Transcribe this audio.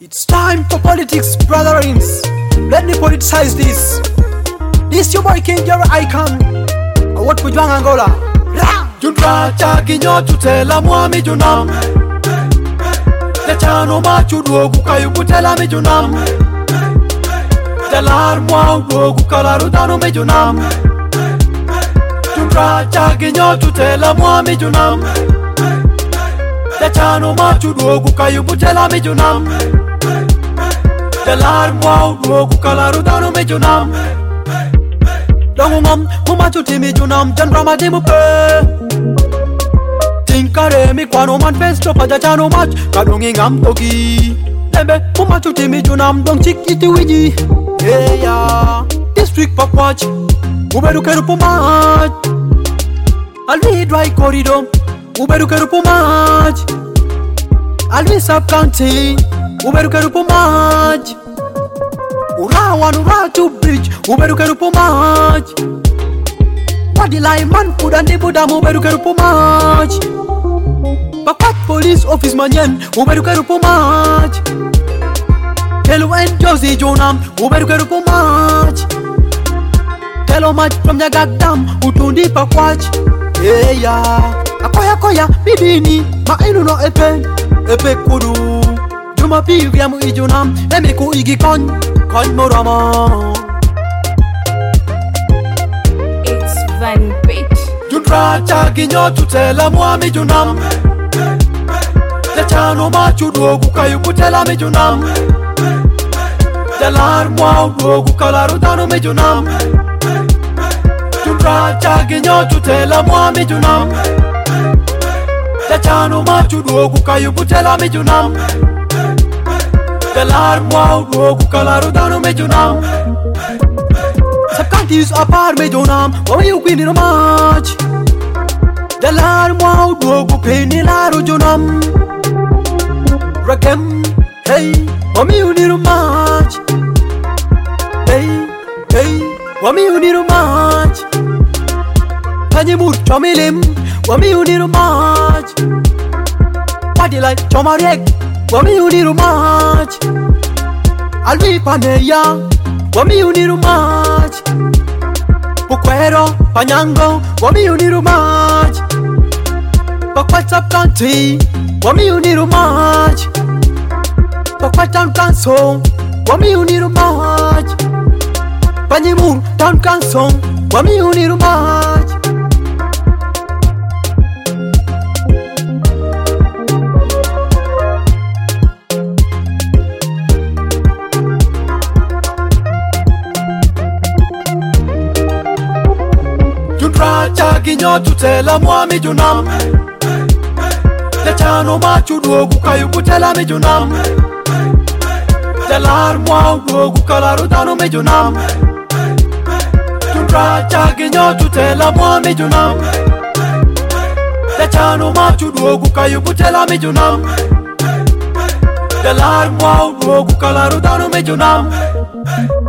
It's time for politics, brotherings. Let me politicize this. This your boy King, your icon. What would you Angola? Junra chaginyo tutela mwami junam. Tachano machu duogu kayubutela mi junam. Telar mwa duogu kalarudano mi junam. Junra chaginyo tutela mwami junam. Tachano machu duogu kayubutela mi junam. Telar mwa duogu kalarudano mi junam. Dongum mumachu timi junam janra madimu pe. Tinkare mi kwano manifesto pa jachano mach kadongi ngam toki. Lembe mumachu timi junam dong chikiti wiji. Yeah, district pakwach uberu kerupu mach. Alvi dry corridor uberu kerupu mach. Alvi sub county uberu kerupu mach. Urawan Uratu bridge uberu kerupu mach. Wadilai man pudan di budam uberu kerupu mach. Bakwat police office manyen uberu kerupu mach. Telo and Josie Jonam uberu kerupu mach. Telo mach from Nyagagdam utundi pakwach. Yeah, akoya bidini ma inu no epe kudu. Juma pivya mu ijunam emiku igi kon morama. It's Van Beat. Junra chaginyo tutela mwami junam. Tachano machu duogu kayubutela mi junam. Telar mwa duogu kalarudano mi junam. Junra chaginyo tutela mwami junam. Tachano machu duogu kayubutela mi junam. Telar mwa duogu kalarudano mi junam. Subcounties apart me junam wami ukwini no mach. Telar mwa duogu peni laru junam. Ragem hey wami uniru mach. Hey wami uniru mach. Panyimur chomilim wami uniru mach. Padilai chomarek wami uniru mach. Alvi paneya wami uniru mach. Pukwero panyango wami uniru mach. Pakwat sub country wami uniru mach. Pakwat town council wami uniru mach. Panyimur town council wami uniru mach. Junra chaginyo tutela mwami junam. Tachano machu duogu kayubutela mi junam. Telar mwa duogu kalarudano mi junam. Junra chaginyo tutela mwami junam. Tachano machu duogu kayubutela mi junam. Telar mwa duogu kalarudano mi junam.